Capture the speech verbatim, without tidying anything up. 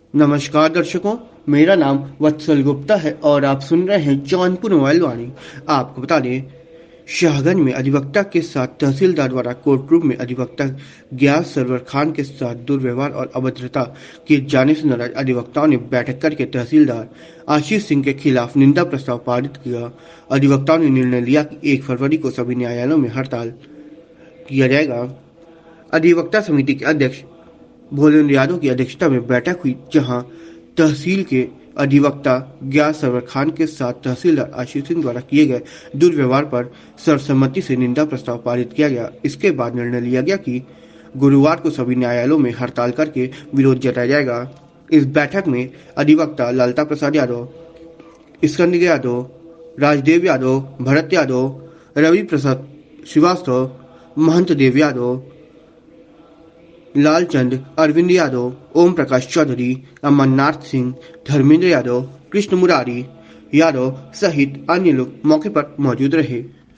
नमस्कार दर्शकों, मेरा नाम वत्सल गुप्ता है और आप सुन रहे हैं जौनपुर मोबाइल वाणी। आपको बता दें, शाहगंज में अधिवक्ता के साथ तहसीलदार द्वारा कोर्ट रूम में अधिवक्ता गयास सरवर खान के साथ दुर्व्यवहार और अभद्रता किए जाने से नाराज अधिवक्ताओं ने बैठक करके तहसीलदार आशीष सिंह के खिलाफ निंदा प्रस्ताव पारित किया। अधिवक्ताओं ने निर्णय लिया कि एक फरवरी को सभी न्यायालयों में हड़ताल किया जाएगा। अधिवक्ता समिति के अध्यक्ष भोलेन्द्र यादव की अध्यक्षता में बैठक हुई, जहां तहसील के अधिवक्ता गयास सरवर खान के साथ तहसीलदार आशीष सिंह द्वारा किए गए दुर्व्यवहार पर सर्वसम्मति से निंदा प्रस्ताव पारित किया गया। इसके बाद निर्णय लिया गया कि गुरुवार को सभी न्यायालयों में हड़ताल करके विरोध जताया जाएगा। इस बैठक में अधिवक्ता ललिता प्रसाद यादव, स्कंद यादव, राजदेव यादव, भरत यादव, रवि प्रसाद श्रीवास्तव, महंत देव यादव, लालचंद, अरविंद यादव, ओम प्रकाश चौधरी, अमरनाथ सिंह, धर्मेंद्र यादव, कृष्ण मुरारी यादव सहित अन्य लोग मौके पर मौजूद रहे।